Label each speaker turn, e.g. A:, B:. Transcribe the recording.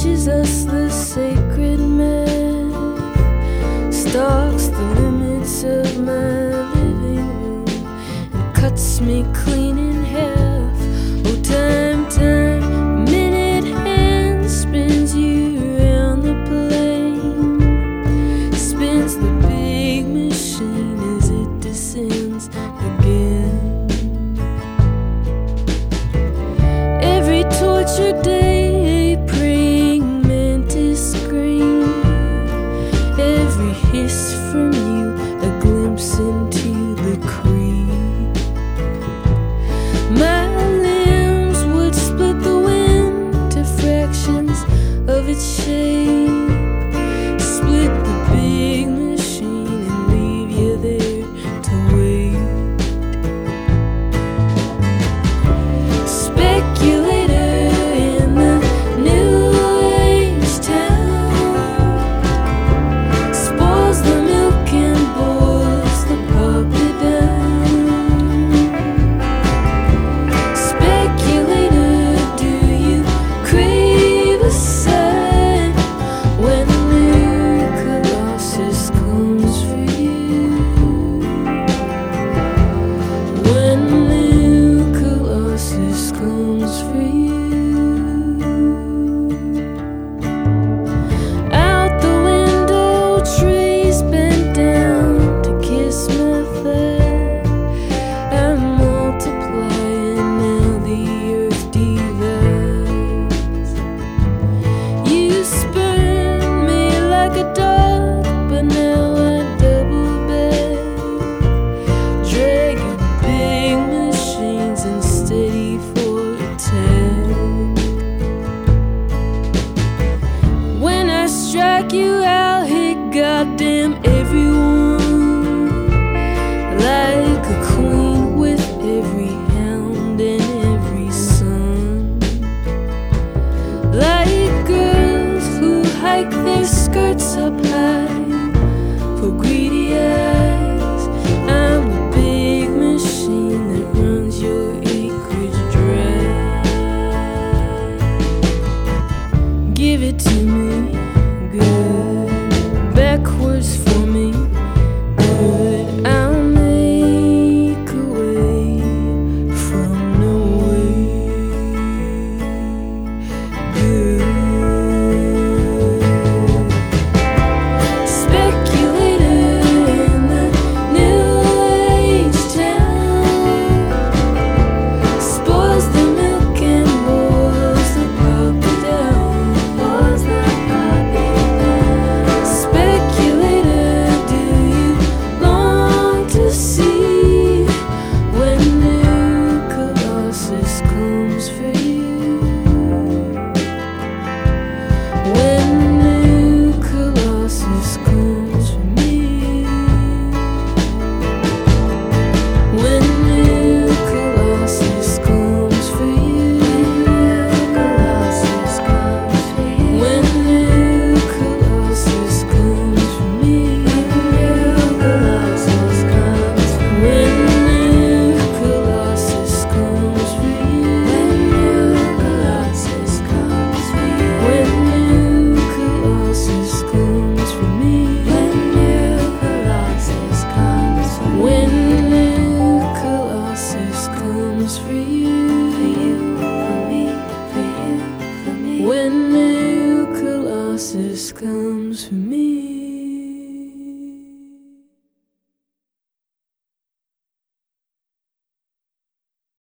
A: teaches us the sacred math, stalks the limits of my living room, and cuts me clean in half. Oh, time, time, minute hand spins you around the plane, spins the big machine as it descends again. Every tortured day, praying mantis scream, every hiss from you, a glimpse into the cream. My limbs would split the wind to fractions of its shape, split the big machine and leave you there to wait. Speculator in the new age town, spoils the milk and boils the puppy down. Speculator, do you crave a sign when the new colossus comes for you? When the new colossus comes for you. Out the window, trees bent down to kiss my thigh. I'm multiplying, now the earth divides. You spurned me like a dog, but now I double back, dragging big machines and steady for attack. When I strike you, I'll hit goddamn everyone, like a queen with every hound and every son, like girls who hike their skirts up high for greedy eyes. I'm the big machine that runs your acreage dry. Give it to me, good. Backwards for me, good. I'll make a way from no way, good. Speculator in the new age town, spoils the milk and boils the puppy down, boils the puppy down. Speculator, do you long to see when new colossus comes for you? When new colossus comes for me. When new colossus comes for you. When new colossus comes for me. When new colossus comes for you. When new colossus comes for me. When new colossus comes for you. When new colossus comes for me.